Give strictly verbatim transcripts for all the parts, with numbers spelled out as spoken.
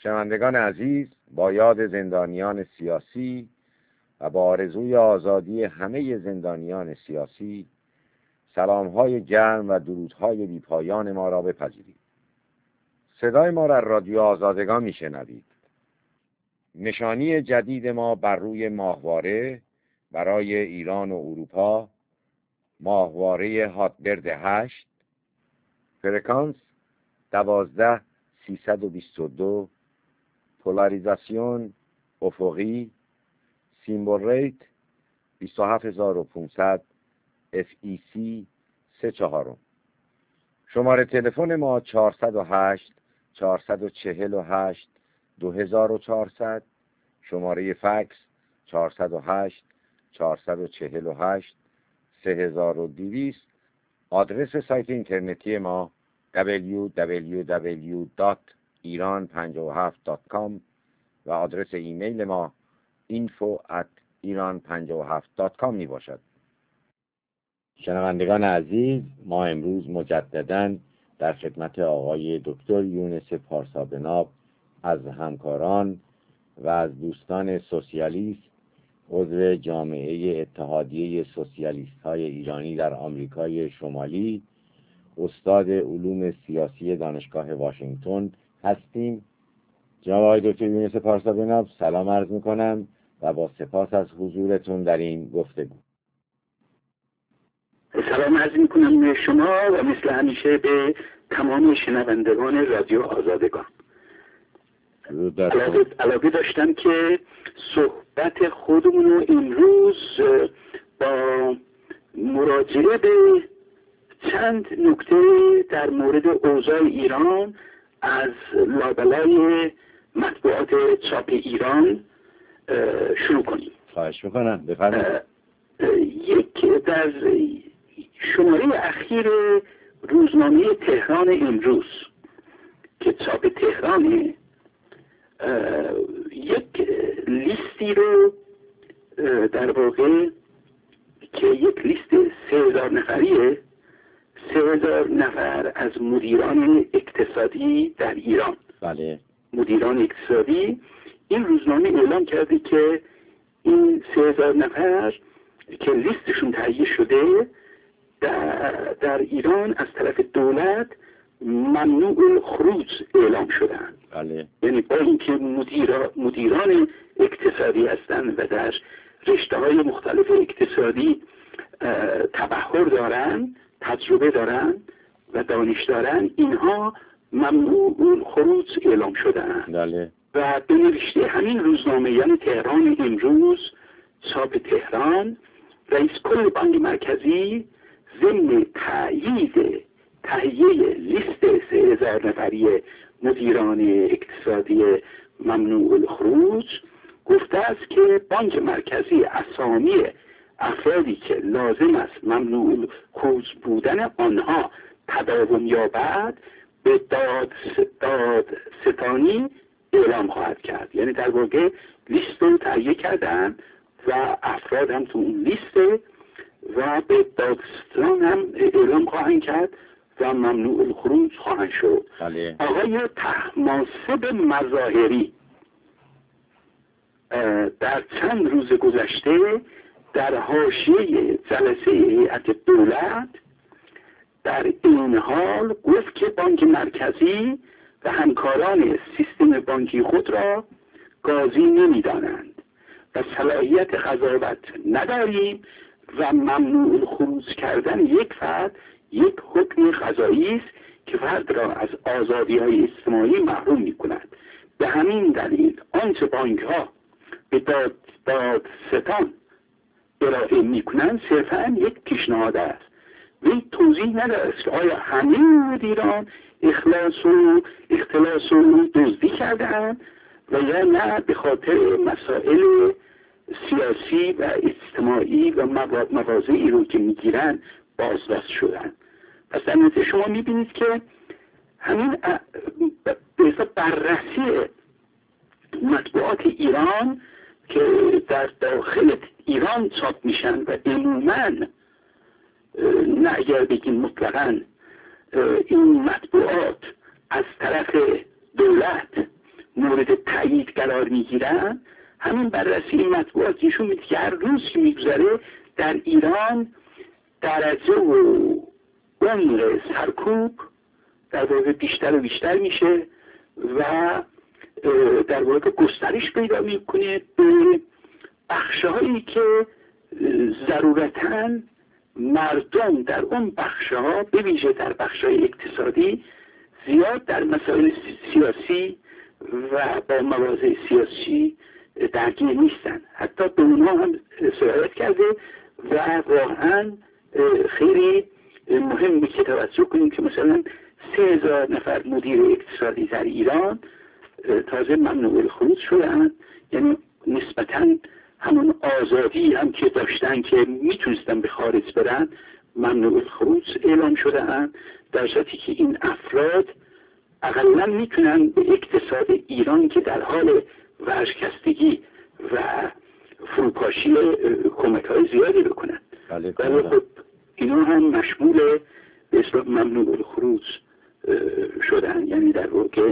شنوندگان عزیز، با یاد زندانیان سیاسی و با آرزوی آزادی همه زندانیان سیاسی، سلام‌های گرم و درودهای بی‌پایان ما را بپذیرید. صدای ما را رادیو آزادگان میشنوید. نشانی جدید ما بر روی ماهواره برای ایران و اروپا، ماهواره هاتبرد هشت، فرکانس دوازده سیصد و بیست و دو، پولاریزاسیون افقی، سیمبل ریت بیست و هفت هزار و پانصد، اف ای سی سه چهارم. شماره تلفن ما چهارصد و هشت چهارصد و چهل و هشت دو هزار و چهارصد، شماره فکس چهارصد و هشت چهارصد و چهل و هشت سه هزار و دویست. آدرس سایت اینترنتی ما دبلیو دبلیو دبلیو دات ایران پنجاه و هفت دات کام و آدرس ایمیل ما اینفو ات ایران پنجاه و هفت دات کام می باشد. شنوندگان عزیز، ما امروز مجدداً در خدمت آقای دکتر یونس پارسابناب از همکاران و از دوستان سوسیالیست عضو جامعه اتحادیه سوسیالیست های ایرانی در آمریکای شمالی، استاد علوم سیاسی دانشگاه واشنگتن هستیم. جناب آقای دکتر یونس پارسابناب، سلام عرض میکنم و با سپاس از حضورتون در این گفتگو. سلام عرض میکنم به شما و مثل همیشه به تمام شنوندگان رادیو آزادگان. علاقه, علاقه داشتم که صحبت خودمون رو امروز با مراجعه به چند نکته در مورد اوضاع ایران از لابلای مطبوعات چاپ ایران شروع کنیم. خواهش میکنم، بفرمایید. یک در شماره اخیر روزنامه تهران امروز که چاپ تهرانه، یک لیستی رو در واقع که یک لیست سه هزار نفریه، سه هزار نفر از مدیران اقتصادی در ایران، بله، مدیران اقتصادی، این روزنامه اعلام کرده که این سه هزار نفر که لیستشون تهیه شده در, در ایران از طرف دولت ممنوع خروج اعلام شدن. بله. یعنی با اینکه مدیر مدیران اقتصادی هستند و در رشته های مختلف اقتصادی تبحر دارن، تجربه دارن و دانش دارن، اینها ممنوع خروج اعلام شدن. بله. و به نوشته همین روزنامه، یعنی تهران امروز، چاپ تهران، رئیس کل بانک مرکزی ضمن تأیید تهیه لیست سه هزار نفری مدیران اقتصادی ممنوع الخروج گفته است که بانک مرکزی اسامی افرادی که لازم است ممنوع الخروج بودن آنها تداوم یابد به داد داد ستانی اعلام خواهد کرد. یعنی در واقع لیست رو تهیه کردن و افراد هم تو اون لیست و به دادستان هم اعلام خواهند کرد و ممنوع الخروج خواهند شد. بله. آقای طهماسب مظاهری در چند روز گذشته در حاشیه جلسه هیئت دولت در این حال گفت که بانک مرکزی و همکاران سیستم بانکی خود را قاضی نمی‌دانند و صلاحیت قضاوت نداریم و ممنوع الخروج کردن یک فرد یک حکم قضایی است که فرد را از آزادی‌های اجتماعی محروم می‌کند. به همین دلیل آنچه بانک‌ها به داد دادستان ارائه می‌کنند صرفاً یک پیشنهاد است. وی توضیح ندارد که آیا همه مدیران اخلاص و اختلاس و دزدی کرده‌اند و یا نه به خاطر مسائل سیاسی و اجتماعی و مواضعی رو که میگیرن بازداشت شدن. پس در نتیجه شما میبینید که همین به بررسی مطبوعات ایران که در داخل ایران چاپ میشن و عموماً نه اگر بگیم مطلقاً این مطبوعات از طرف دولت مورد تایید قرار میگیرن، همین بررسی مطبوعات نشون میده که هر روز که میگذره در ایران درجه و عمر سرکوب در واقع بیشتر و بیشتر میشه و در واقع گسترش پیدا میکنه به بخشهایی که ضرورتاً مردم در اون بخشها، به ویژه در بخشهای اقتصادی، زیاد در مسائل سیاسی و با مواضع سیاسی درگیر نیستن. حتی به اونها هم سرایت کرده و واقعا خیلی مهمه که توجه کنیم که مثلا سه هزار نفر مدیر اقتصادی در ایران تازه ممنوع الخروج شدن، یعنی نسبتاً همون آزادی هم که داشتن که میتونستن به خارج برن ممنوع الخروج اعلام شدن، در صورتی که این افراد اقلا میتونن به اقتصاد ایران که در حال ورشکستگی و فروپاشی کمک های زیادی بکنن. ولی خب اینا هم مشمول به اصطلاح ممنوع الخروج شدن، یعنی در واقع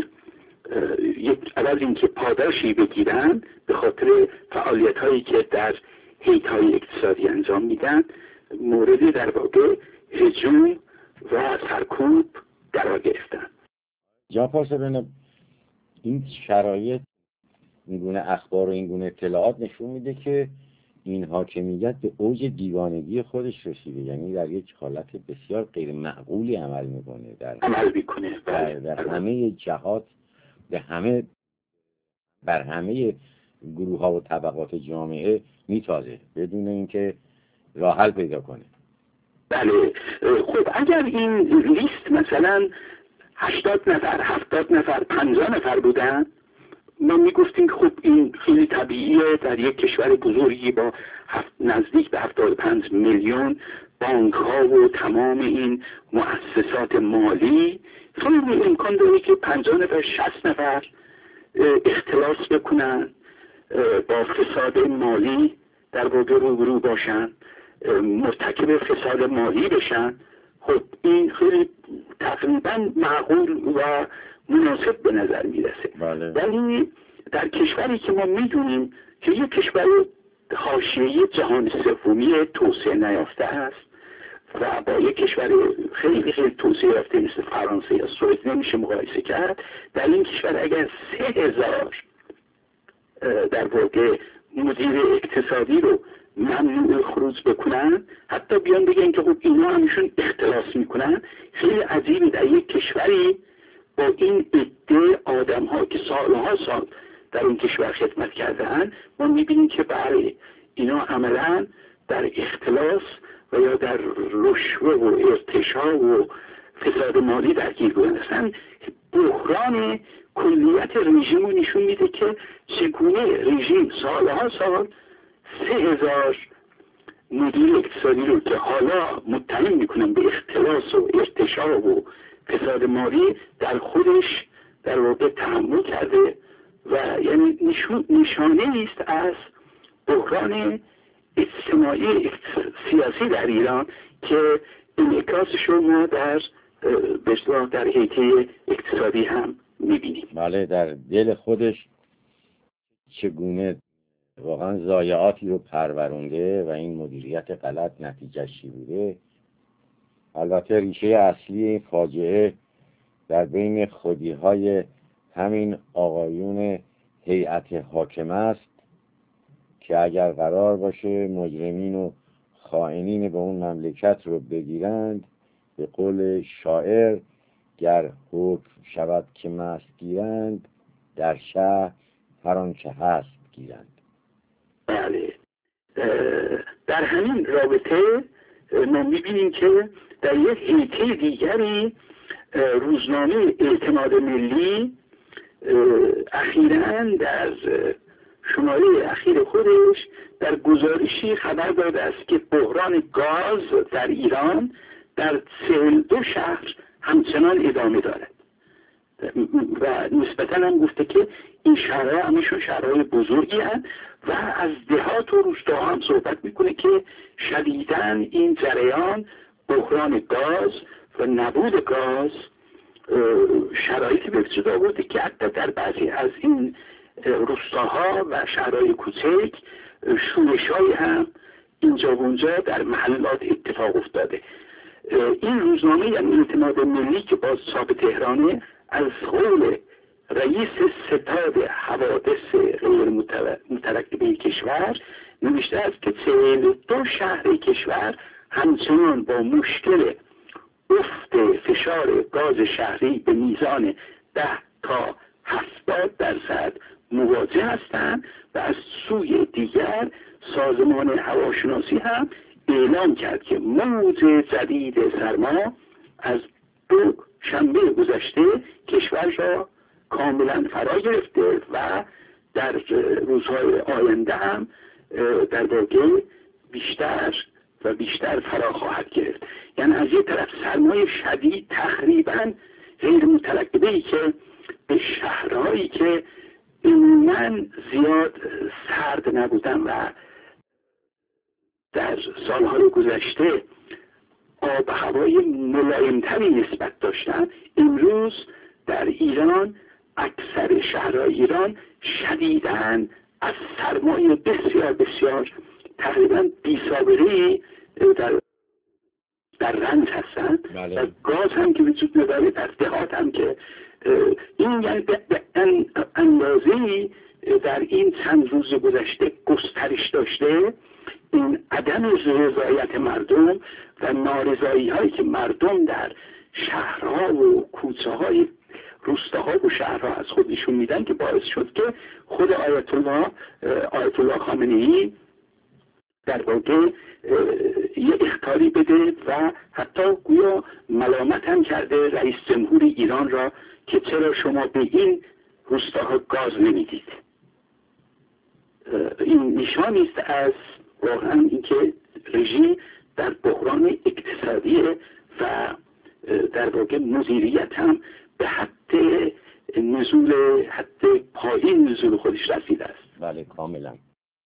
یک اول اینکه پاداشی بگیرن به خاطر فعالیت هایی که در حیط های اقتصادی انجام میدن، مورد در واقع هجوم و سرکوب قرار گرفتن. جناب پارسا، این شرایط، این گونه اخبار و این گونه اطلاعات نشون میده که این حاکمیت به اوج دیوانگی خودش رسیده، یعنی در یک حالت بسیار غیر معقولی عمل میکنه، در عمل میکنه در, در همه جهات، به همه بر همه گروه ها و طبقات جامعه میتازه بدون اینکه راه حل پیدا کنه. بله. خب اگر این لیست مثلا هشتاد نفر، هفتاد نفر، پنجاه نفر بودن، ما میگفتیم که خب این خیلی طبیعیه در یک کشور بزرگی با نزدیک به هفتاد و پنج میلیون بانک ها و تمام این مؤسسات مالی، خیلی امکان داره که پنجاه نفر، شصت نفر اختلاس بکنن، با فساد مالی در واقع روبرو باشن، مرتکب فساد مالی بشن. خب این خیلی تقریبا معقول و مناسب به نظر میرسه. بله. ولی در کشوری که ما میدونیم که یک کشور حاشیه جهان سومی توسعه نیافته است و با یک کشور خیلی خیلی توسعه یافته مثل فرانسه یا سوئد نمیشه مقایسه کرد، در این کشور اگر سه هزار در واقع مدیر اقتصادی رو ممنوع خروج بکنن، حتی بیان بگن که خب اینا همشون اختلاس میکنن، خیلی عجیبه در یک کشوری با این عده آدم ها که سالها سال در این کشور خدمت کردن، ما میبینیم که برای اینا عملا در اختلاس و یا در رشوه و ارتشا و فساد مالی درگیر بودن. اصلا بحران کلیت رژیم رو نشون میده که چگونه رژیم سالها سال سه هزار مدیر اقتصادی رو که حالا متهم میکنن به اختلاس و ارتشا و فساد مالی در خودش در واقع تحمل کرده و یعنی نشون نشانه است از بحران اجتماعی سیاسی در ایران که انعکاسش رو ما در بسیار در حیطه اقتصادی هم میبینیم. بله، در دل خودش چگونه واقعا ضایعاتی رو پرورونده و این مدیریت غلط نتیجهش چی بوده. البته ریشه اصلی این فاجعه در بین خودیهای همین آقایون هیئت حاکمه است که اگر قرار باشه مجرمین و خائنین به اون مملکت رو بگیرند، به قول شاعر، گر حکم شود که مست گیرند، در شهر هر آنچه هست گیرند. بله. در همین رابطه ما میبینیم که در یک حیطه دیگری روزنامه اعتماد ملی اخیراً در شماره اخیر خودش در گزارشی خبر داده است که بحران گاز در ایران در چهل و دو شهر همچنان ادامه دارد و نسبتاً هم گفته که این شهرها همشون شهرهای بزرگی هستند و از دهات و روستاها هم صحبت میکنه که شدیداً این جریان بحران گاز و نبود گاز شرایطی به وجود آورده که حتی در بعضی از این روستاها و شهرهای کوچک شورش‌هایی هم اینجا و اونجا در محلات اتفاق افتاده. این روزنامه یعنی اعتماد ملی که باز چاپ تهرانه، از قول رئیس ستاد حوادث غیر مترکبه کشور نوشته است که چهل و دو شهر کشور همچنان با مشکل افت فشار گاز شهری به میزان ده تا هفتاد درصد مواجه هستند و از سوی دیگر سازمان هواشناسی هم اعلام کرد که موج جدید سرما از دو شنبه گذشته کشور را کاملا فرا گرفته و در روزهای آینده هم در واقع بیشتر و بیشتر فرا خواهد گرفت. یعنی از یک طرف سرمای شدید تقریبا غیر مترکبه‌ای که به شهرهایی که عموماً زیاد سرد نبودن و در سالهای گذشته آب و هوای ملایمتری نسبت داشتن، امروز در ایران اکثر شهرهای ایران شدیداً از سرمای بسیار بسیار تقریبا بی سابقه‌ای در در رنج هستن. بله. و گاز هم که وجود نداره در دهات هم که این یعنی به اندازه‌ای در این چند روز گذشته گسترش داشته. این عدم رضایت مردم و نارضایی هایی که مردم در شهرها و کوچه های روستاها و شهرها از خود نشون میدن که باعث شد که خود آیت الله آیت الله خامنه‌ای در واقع یه اخطاری بده و حتی گویا ملامت هم کرده رئیس جمهور ایران را که چرا شما به این روستاها گاز نمیدید. این نشانی است از واقعا اینکه رژیم در بحران اقتصادی و در واقع مدیریت هم به حد نزول حد پایین نزول خودش رسیده است. بله کاملا.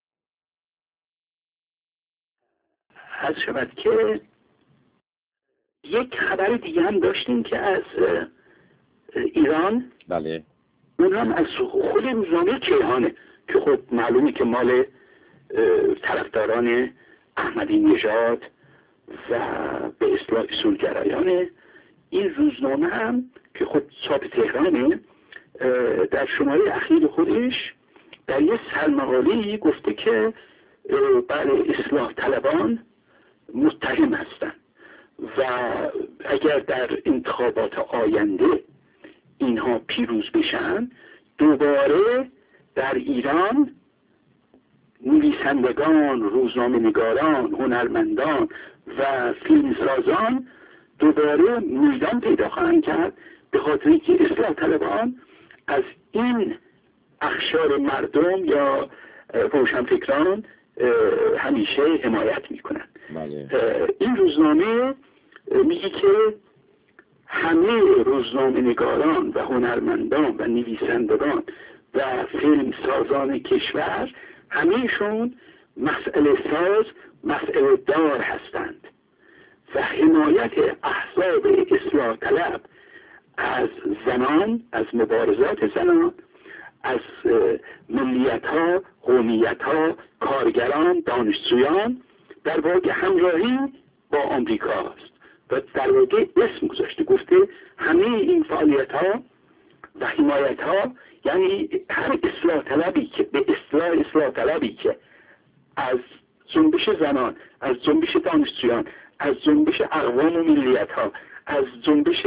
از شود که یک خبر دیگه هم داشتیم که از ایران، بله، اون هم از خود روزنامه کیهانه که خب معلومه که مال طرفداران احمدی نژاد و به اصطلاح اصولگرایانه. این روزنامه هم که خب چاپ تهرانه در شماره اخیر خودش در یه سرمقالی گفته که بله اصلاح طلبان متهم هستند و اگر در انتخابات آینده اینها پیروز بشن دوباره در ایران نویسندگان، روزنامه نگاران، هنرمندان و فیلمسازان دوباره میدان پیدا خواهند کرد، به خاطر اینکه اصلاح طلبان از این اخشار مردم یا روشنفکران همیشه حمایت میکنن. بله. این روزنامه میگه که همه روزنامه نگاران و هنرمندان و نویسندگان و فیلم سازان کشور همهشون مسئله ساز، مسئله دار هستند و حمایت احزاب اصلاح طلب از زنان، از مبارزات زنان، از ملیت ها، قومیت ها، کارگران، دانشجویان در واقع همراهی با آمریکا است و در واقع اسم گذاشته، گفته همه این فعالیت ها و حمایت ها یعنی هر اصلاح طلبی که به اصلاح اصلاح طلبی که از جنبش زنان، از جنبش دانشجویان، از جنبش اقوام و ملیت ها، از جنبش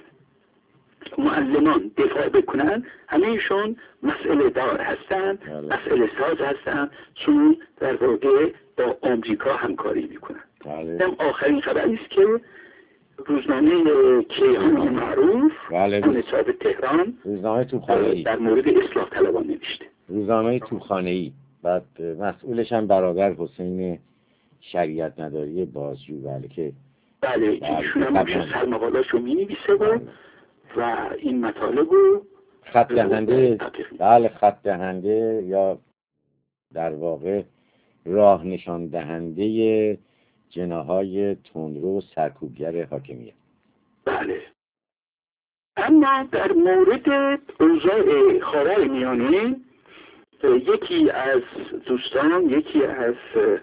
معلمان دفاع بکنن، همهشون مسئله دار هستن، مسئله ساز هستن، چون در واقع با آمریکا همکاری میکنن. بله. آخرین خبری است که روزنامه کیهان معروف بله. چاپ تهران روزنامه توپخانه‌ای در مورد اصلاح طلبان نوشته. روزنامه توپخانه‌ای بعد مسئولش هم برادر حسین شریعت نداری بازجو. بله که بله ایشون هم سرمقالاشو می‌نویسه و و این مطالب رو خط دهنده بله خط دهنده یا در واقع راه نشان دهنده جناح‌های تندرو و سرکوبگر حاکمیت. بله اما در مورد اوضاع خاورمیانه یکی از دوستان، یکی از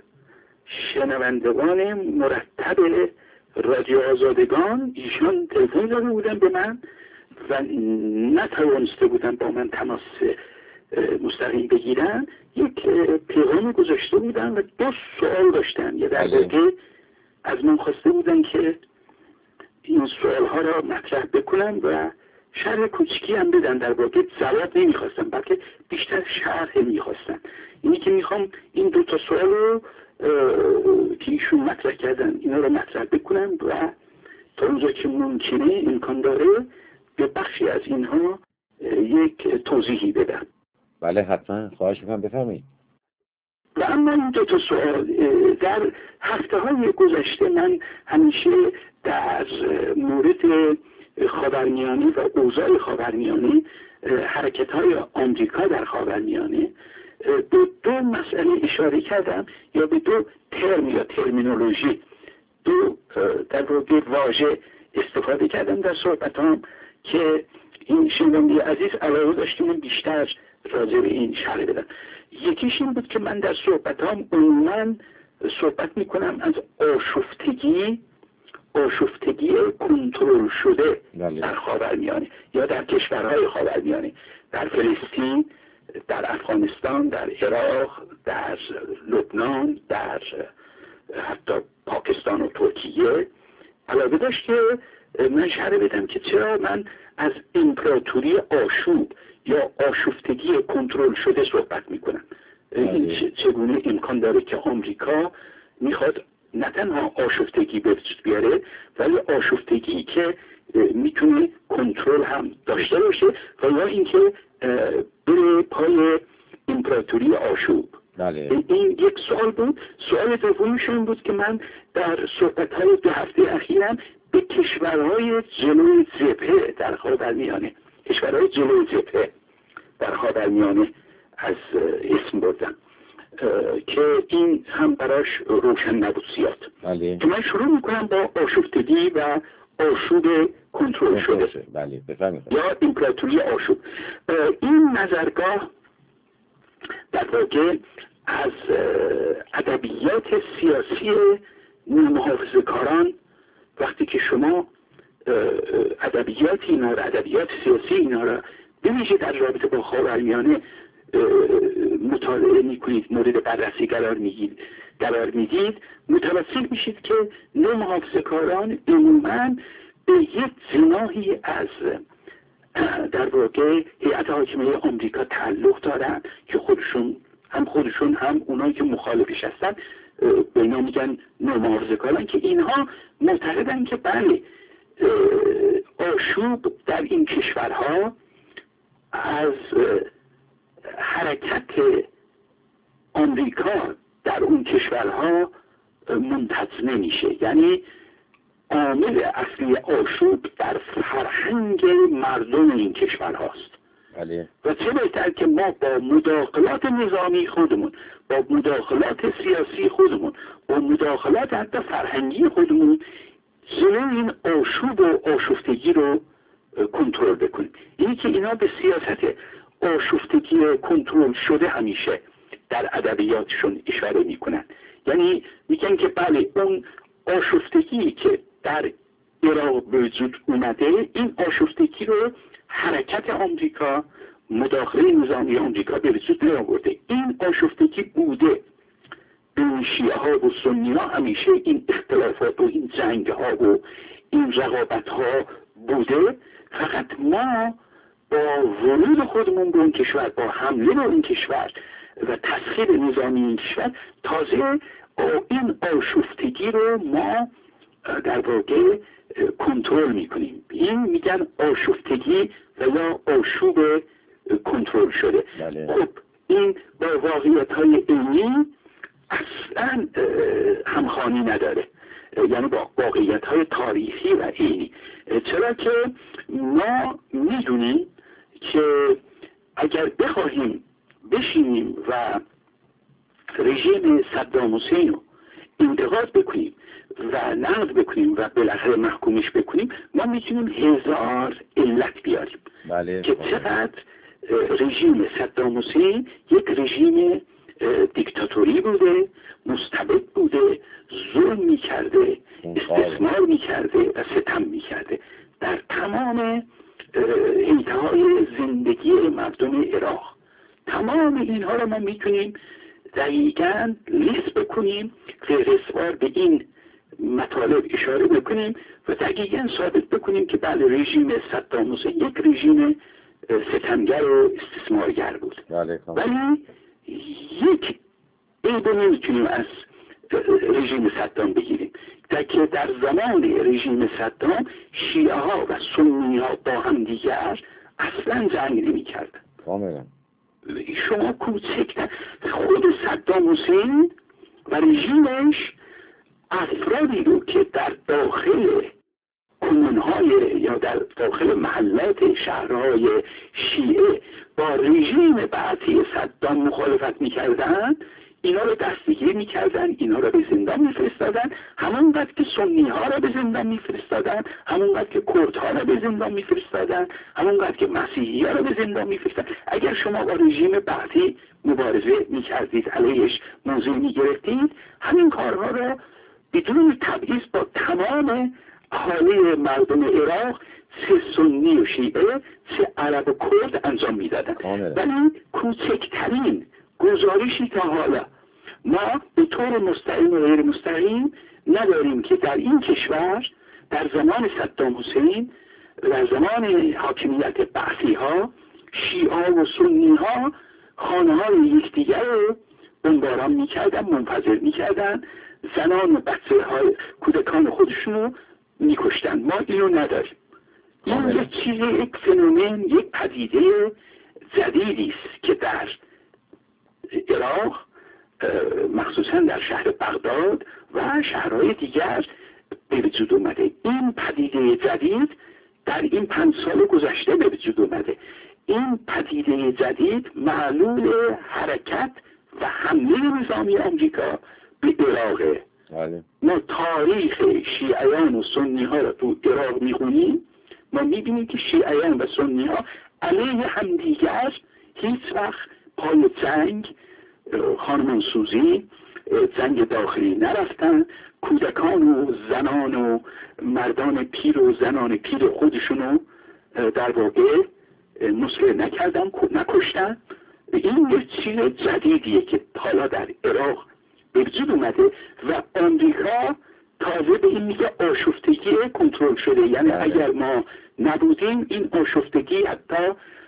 شنوندگان مرتب رادیو آزادگان، ایشان تلفن داده بودن به من و نتوانسته بودن با من تماس مستقیم بگیرن. یک پیغام گذاشته بودن و دو سوال داشتن. یه در واقع از من خواسته بودن که این سوال ها را مطرح بکنم و شرح کوچکی هم بدن. در واقع جواب نمیخواستن بلکه بیشتر شرح میخواستن. اینی که میخوام این دو تا سوال رو که ایشون مطرح کردن اینا رو مطرح بکنم و تا اونجا که ممکنه امکان داره به بخشی از اینها یک توضیحی بدم. بله حتما، خواهش میکنم بفرمایید. و اما این دو تا سوال، در هفته های گذشته من همیشه در مورد خاورمیانه و اوضاع خاورمیانه، حرکت های آمریکا در خاورمیانه، به دو مسئله اشاره کردم یا به دو ترم یا ترمینولوژی، دو در واقع واژه استفاده کردم در صحبتام که این شنونده عزیز علاقه داشتیم بیشتر راجع به این شرح بدم. یکیش این بود که من در صحبتام عموما صحبت میکنم از آشفتگی آشفتگی کنترل شده در خاورمیانه یا در کشورهای خاورمیانه، در فلسطین، در افغانستان، در عراق، در لبنان، در حتی پاکستان و ترکیه. علاوه داشت که من شرح بدم که چرا من از امپراتوری آشوب یا آشفتگی کنترل شده صحبت میکنم. این چگونه امکان داره که آمریکا میخواد نه تنها آشفتگی به وجود بیاره ولی آشفتگی که میتونه کنترل هم داشته باشه و یا اینکه بره پای امپراتوری آشوب. بله. این یک سوال بود. سوال دومیش این بود که من در صحبت‌های دو هفته اخیرم به کشورهای جلوی جبهه در خاورمیانه، کشورهای جلوی جبهه در خاورمیانه از اسم بردم که این هم براش روشن نبود زیاد. بله. که من شروع میکنم با آشفتگی و آشوب کنترل شده. بله بفرمایید. یا امپراتوری آشوب. این نظرگاه در واقع از ادبیات سیاسی محافظه‌کاران، وقتی که شما ادبیات اینا را ادبیات سیاسی اینا را بویژه در رابطه با خاورمیانه مطالعه میکنید، مورد بررسی قرار میگیرید قرار میدید متوسل میشید که نوع محافظه‌کاران عموماً به یک جناحی از در واقع هیئت حاکمه آمریکا تعلق دارن که خودشون هم خودشون هم اونایی که مخالفش هستن به اینا میگن نوع محافظه‌کاران، که اینها معتقدن که بله آشوب در این کشورها از حرکت آمریکا در اون کشورها منتج نمیشه. یعنی عامل اصلی آشوب در فرهنگ مردم این کشور هاست. بله. و چه بهتر که ما با مداخلات نظامی خودمون، با مداخلات سیاسی خودمون، با مداخلات حتی فرهنگی خودمون جلوی این آشوب و آشفتگی رو کنترل بکنیم. اینی که اینا به سیاست آشفتگی کنترل شده همیشه در ادبیاتشون اشاره میکنن. یعنی میگن که بله اون آشفتگی که در عراق به وجود اومده، این آشفتگی رو حرکت آمریکا، مداخله نظامی آمریکا به وجود نیاورده. این آشفتگی بوده. بین شیعه ها و سنی ها همیشه این اختلافات و این جنگ ها و این رقابت ها بوده. فقط ما با ورود خودمون به اون کشور، با حمله به اون کشور و تسخیر نظامی این کشور، تازه این آشفتگی رو ما در واقع کنترل میکنیم. این میگن آشفتگی و یا آشوب کنترل شده. بله. خب این با واقعیت های علمی اصلا همخوانی نداره، یعنی با واقعیت های تاریخی و علمی. چرا که ما میدونیم که اگر بخواهیم بشینیم و رژیم صدام حسین رو انتقاد بکنیم و نقد بکنیم و بالاخره محکومش بکنیم، ما میتونیم هزار علت بیاریم. بله. که چقدر رژیم صدام حسین یک رژیم دیکتاتوری بوده، مستبد بوده، ظلم میکرده، استثمار میکرده و ستم میکرده در تمام حیطه‌های زندگی مردم عراق. تمام اینها رو ما میتونیم دقیقاً لیست بکنیم، فهرستوار به این مطالب اشاره بکنیم و دقیقاً ثابت بکنیم که بله رژیم صدام حسین یک رژیم ستمگر و استثمارگر بود. بله. ولی یک عیب نمیتونیم از رژیم صدام بگیریم، در که در زمان رژیم صدام شیعه ها و سنی ها با هم دیگر اصلا جنگ نمی کردن. کاملا. شما کوچکتر خود صدام حسین و رژیمش افرادی رو که در داخل کمونهای یا در داخل محلات شهرهای شیعه با رژیم بعثی صدام مخالفت میکردن، اینا رو دستگیر میکردن، اینا رو به زندان میفرستادن، همونقدر که سنی ها رو به زندان میفرستادن، همونقدر که کرد ها رو به زندان میفرستادن، همونقدر که مسیحی ها رو به زندان میفرستادن. اگر شما با رژیم بعثی مبارزه میکردید، علیهش موضوع میگرفتید، همین کارها رو بدون تبعیض با تمام اهالی مردم عراق، سه سنی و شیعه، سه عرب و کرد انجام میدادن. ولی کوچکترین گزارشی تا حالا ما به طور مستقیم و غیر مستقیم نداریم که در این کشور در زمان صدام حسین، در زمان حاکمیت بعثی ها، شیعه و سنی ها خانه های یکدیگر رو بمباران میکردن، منفجر میکردن، زنان و بچه های کودکان خودشون رو میکشتن. ما اینو نداریم. این یک چیز، یک فنومن، یک پدیده جدیدی است که در عراق مخصوصا در شهر بغداد و شهرهای دیگر به وجود اومده. این پدیده جدید در این پنج سال گذشته به وجود اومده. این پدیده جدید معلول حرکت و حمله نظامی آمریکا به عراقه. ما تاریخ شیعیان و سنی ها را تو عراق میخونیم، ما میبینیم که شیعیان و سنی ها علیه همدیگر هیچ وقت پای جنگ، هارمونسوزی، جنگ داخلی نرفتن. کودکان و زنان و مردان پیر و زنان پیر خودشونو در واقع نسخه نکردن، نکشتن. این یک چیز جدیدیه که حالا در عراق به وجود اومده و آمریکا تازه به این میگه آشفتگی کنترل شده. یعنی اگر ما نبودیم این آشفتگی حتی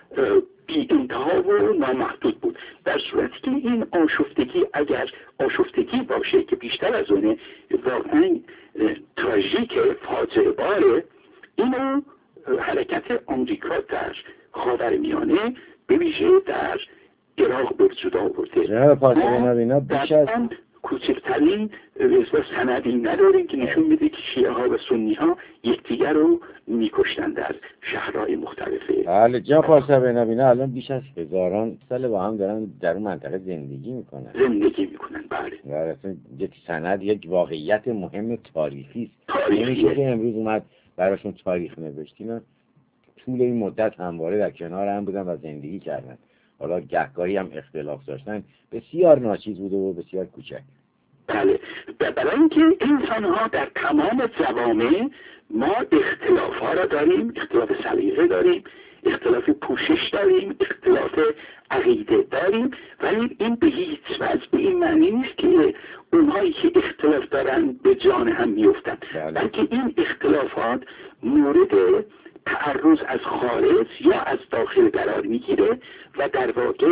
بی انتها و نامحدود بود. در صورتی که این آشفتگی اگر آشفتگی باشه که بیشتر از اونه واقعا تراژیک فاجعه باره، اینو حرکت آمریکا در خاورمیانه به ویژه در عراق به وجود آورده. جناب پاسبان نبینا بیش از کوچکترین سندی نداریم که نشون میده که شیعه ها و سنی ها یکدیگر رو میکشتن در شهرهای مختلفه. بله جناب پاسبان نبینا الان بیش از هزاران سال با هم دارن در اون منطقه زندگی میکنن. زندگی میکنن بله. بله یک سند، یک واقعیت مهم تاریخی است. نمیشه که امروز اومد براشون تاریخ نوشتین، طول این مدت همواره در کنار هم بودن و زندگی کردن. حالا گهگاهی هم اختلاف داشتن، بسیار ناچیز بوده و بسیار کوچک. بله، برای اینکه انسان ها در تمام جوامع ما اختلاف ها را داریم، اختلاف سلیقه داریم، اختلاف پوشش داریم، اختلاف عقیده داریم، ولی این به هیچ وجه به این معنی نیست که اونهایی که اختلاف دارن به جان هم میفتن، بلکه این اختلافات مورد تعرض از خارج یا از داخل قرار میگیره و در واقع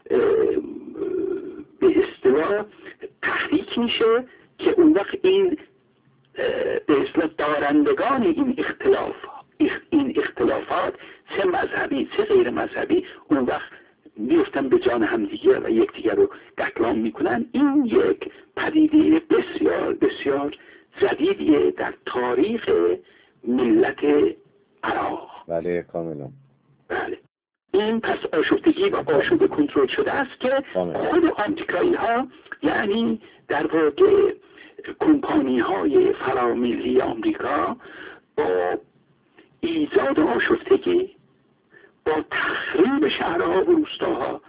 به اصطلاح تحریک میشه که اون وقت این به اصطلاح دارندگان این اختلاف این اختلافات چه مذهبی چه غیر مذهبی اون وقت میفتن به جان همدیگه و یکدیگر رو قتلام میکنن. این یک پدیده بسیار بسیار جدیدیه در تاریخ ملت عراق. بله کاملا. بله. این پس آشفتگی و آشوب کنترل شده است که خود آمریکایی ها یعنی در واقع کمپانی های فرامیلی آمریکا با ایجاد آشفتگی، با تخریب شهرها و روستاها،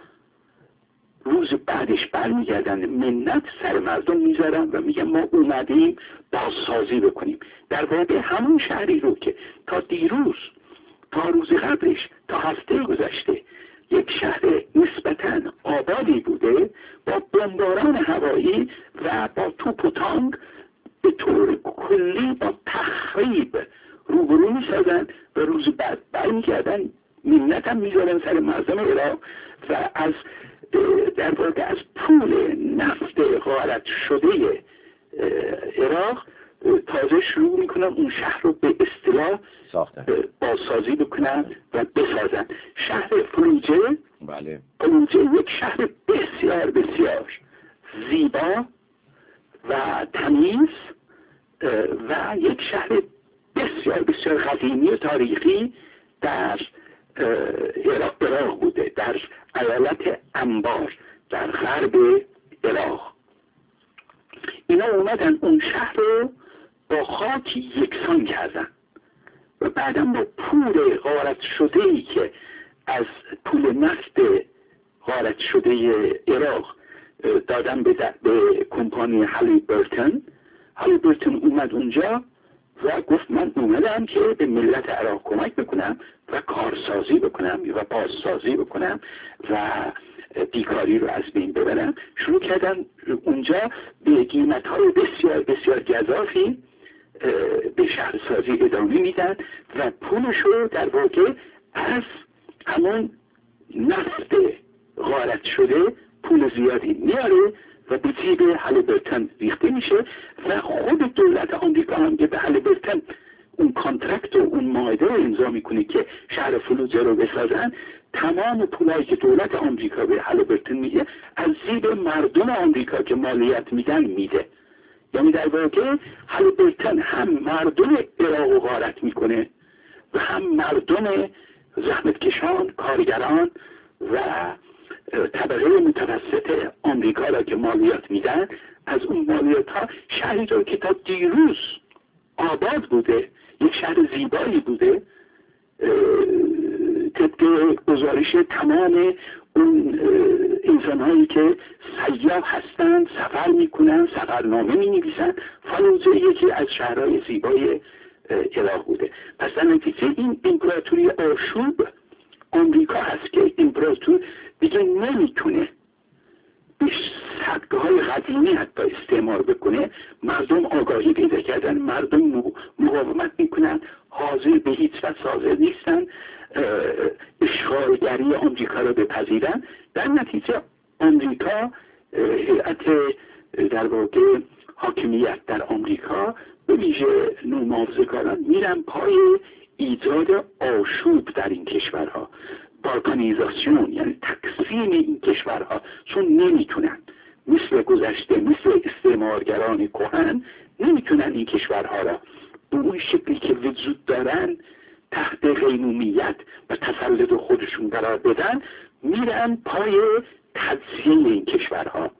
روز بعدش برمیگردن منت سر مردم میذارن و میگن ما اومدیم بازسازی بکنیم. در واقع همون شهری رو که تا دیروز، تا روز قبلش، تا هفته گذشته یک شهر نسبتاً آبادی بوده، با بمباران هوایی و با توپ و تانک به طور کلی با تخریب روبرو میشدن و روز بعد برمیگردن منت هم میذارن سر مردم عراق و از در واقع از پول نفت غارت شده عراق تازه شروع میکنن اون شهر رو به اصطلاح بازسازی بکنن و بسازن. شهر فلوجه، بله، فلوجه یک شهر بسیار بسیار زیبا و تمیز و یک شهر بسیار بسیار قدیمی و تاریخی در عراق عراق بوده، در ایالت انبار در غرب عراق. اینا اومدن اون شهر رو با خاک یکسان کردن و بعدا با پول غارت شده ای که از پول نفت غارت شده عراق دادن به, به کمپانی هالیبرتون. هالیبرتون اومد اونجا و گفت من اومدم که به ملت عراق کمک بکنم و کارسازی بکنم و بازسازی بکنم و بیکاری رو از بین ببرم. شروع کردن اونجا به قیمت‌های بسیار بسیار گزافی به شهرسازی ادامه میدن و پولش رو در واقع از همون نفت غارت شده پول زیادی میاره و به جیب هالیبرتون ریخته میشه و خود دولت آمریکا هم که به هالیبرتون اون کانترکت و اون معاهده رو امضا میکنه که شهر فلوجه رو بسازن، تمام پولایی که دولت آمریکا به هالیبرتون میده از جیب مردم آمریکا که مالیات میدن میده. یعنی در واقع هالیبرتون هم مردم عراق رو غارت میکنه و هم مردم زحمتکشان، کارگران و طبقه متوسط آمریکا را که مالیات میدن، از اون مالیات ها شهری رو که تا دیروز آباد بوده، یک شهر زیبایی بوده، طبق گزارش تمام اون انسان هایی که سیاح هستن، سفر میکنن، سفرنامه می نویسن، فلوجه یکی از شهرهای زیبای عراق بوده. پس در نتیجه این امپراتوری آشوب آمریکا هست که امپراتور دیگه نمیتونه به سبکه های قدیمی حتی استعمار بکنه. مردم آگاهی پیدا کردن، مردم مقاومت میکنن، حاضر به هیچ وجه حاضر نیستن اشغالگری آمریکا را بپذیرن. در نتیجه آمریکا، هیئت در واقع حاکمیت در آمریکا به ویژه نومحافظه‌کاران میرن پای ایجاد آشوب در این کشورها، بالکانیزاسیون، یعنی تقسیم این کشورها، چون نمیتونن مثل گذشته، مثل استعمارگران کهن نمیتونن این کشورها را به اون شکلی که وجود دارن تحت قیمومیت و تسلط خودشون قرار بدن، میرن پای تجزیه این کشورها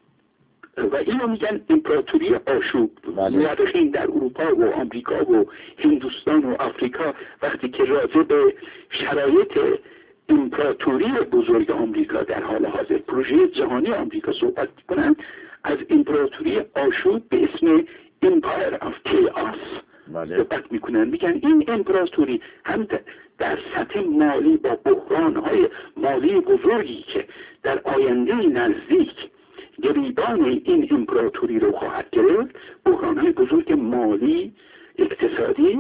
و اینو میگن امپراتوری آشوب. مورخین در اروپا و آمریکا و هندوستان و آفریقا وقتی که راجع به شرایط امپراتوری بزرگ آمریکا در حال حاضر، پروژه جهانی آمریکا صحبت کنند، از امپراتوری آشوب به اسم Empire of Chaos صحبت میکنن. میگن این امپراتوری هم در سطح مالی با بحرانهای مالی بزرگی که در آینده نزدیک گریبان این امپراتوری رو خواهد گرفت، بحرانهای بزرگ مالی، اقتصادی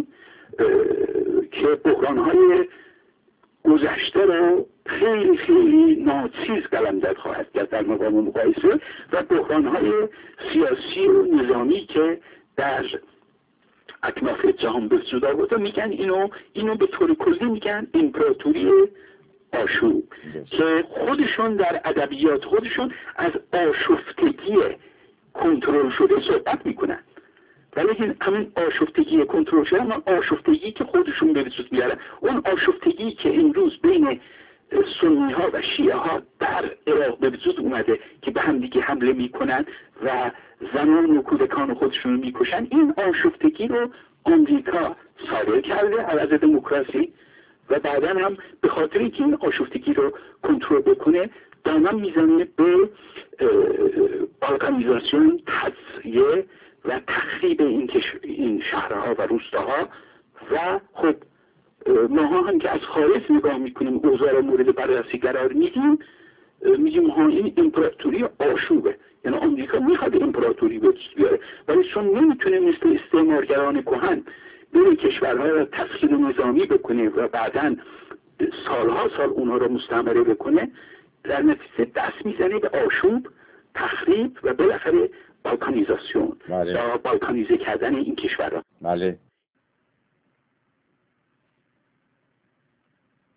که بحرانهای گذشته رو خیلی خیلی ناچیز قلمداد خواهد کرد در مقام مقایسه، و بحرانهای سیاسی و نظامی که در اکناف جهان به وجود آورده. میگن اینو اینو به طور کلی میگن امپراتوری آشوب که خودشون در ادبیات خودشون از آشفتگی کنترل شده صحبت میکنن، ولی همین آشفتگی کنترل شده همون آشفتگی که خودشون به وجود میارن، اون آشفتگی که امروز بین سنی ها و شیعه ها بر عراق به وجود اومده که به هم دیگه حمله میکنن و زنان و کودکان خودشون رو میکشن. این آشفتگی رو آمریکا صادر کرده عوض دموکراسی و بعدا هم به خاطر اینکه این آشفتگی رو کنترل بکنه دامن میزنه به بالکانیزاسیون، تجزیه و تخریب این, این شهرها و روستاها. و خب ماها هم که از خارج نگاه میکنیم اوضاع رو مورد بررسی قرار میدیم، میگیم ها این امپراتوری آشوبه، یعنی آمریکا میخواد امپراتوری به وجود بیاره ولی چون نمیتونه مثل استعمارگران کهن بره کشورها رو تسخیر نظامی بکنه و بعداً سالها سال اونها رو مستعمره بکنه، در نتیجه دست میزنه به آشوب، تخریب و بالاخره بالکانیزاسیون یا بالکانیزه کردن این کشورها. بله.